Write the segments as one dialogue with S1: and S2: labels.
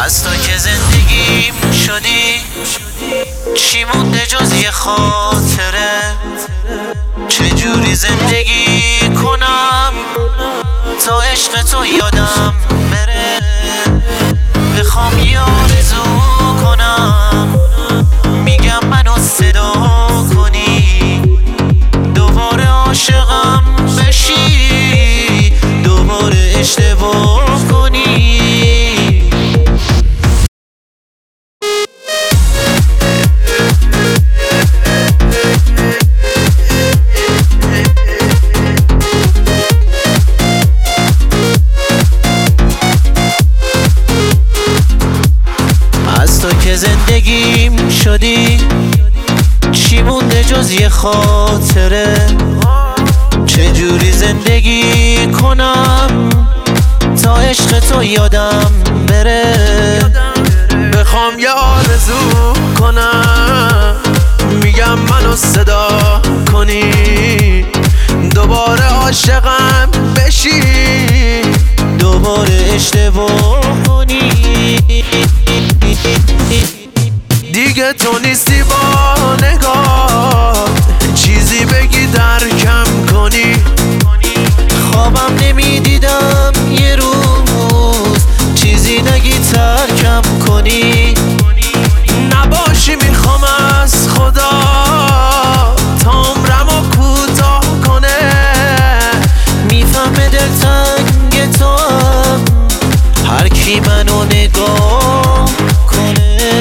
S1: از تو که زندگیم شدی چی مونده جز یه خاطره؟ چجوری زندگی کنم تا عشق تو یادم بره؟ بخوام یه آرزو کنم میگم منو صدا کنی، دوباره عاشقم بشی، دوباره اشتباه کنی. از تو که زندگیم شدی چی مونده جز یه خاطره؟ چجوری زندگی کنم تا عشق تو یادم بره؟
S2: بخوام یه آرزو کنم میگم منو صدا کنی، دوباره عاشقم بشی،
S1: دوباره اشتباه کنی.
S2: دیگه تو نیستی با نگاه چیزی بگی درکم کنی،
S1: خوابم نمیدیدم یه روز چیزی نگی ترکم کنی.
S2: نباشی میخوام از خدا تا عمرمو کوتاه کنه،
S1: میفهمه دلتنگ تو هم هر کی منو نگاه کنه.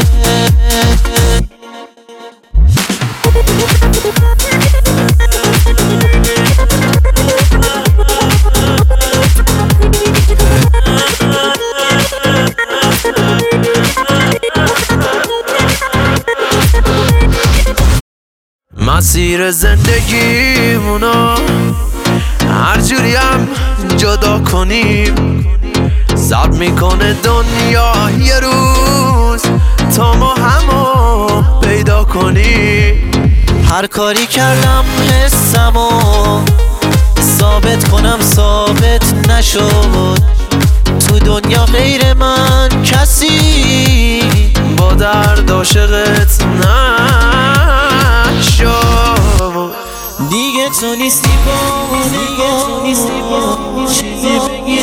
S2: مسیر زندگیمونو هر جوری هم جدا کنیم، صبر میکنه دنیا یه روز تا ما همو پیدا کنیم.
S1: هر کاری کردم حسمو ثابت کنم ثابت نشد، تو دنیا غیر من کسی
S2: با درد عاشقت نشد.
S1: دیگه تو نیستی با چیزی بگی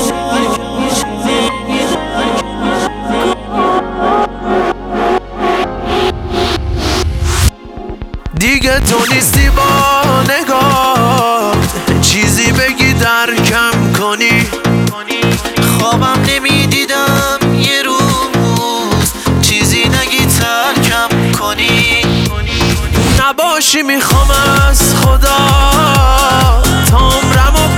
S2: دیگه تو نیستی با نگاه چیزی بگی درکم کنی،
S1: خوابم نمیدیدم یه روز چیزی نگی ترکم کنی.
S2: نباشی میخوام از خدا تا عمرمو